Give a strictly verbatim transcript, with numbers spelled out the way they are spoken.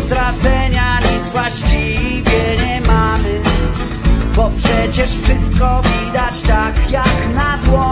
stracenia nic właściwie nie mamy, bo przecież wszystko widać tak jak na dłoni.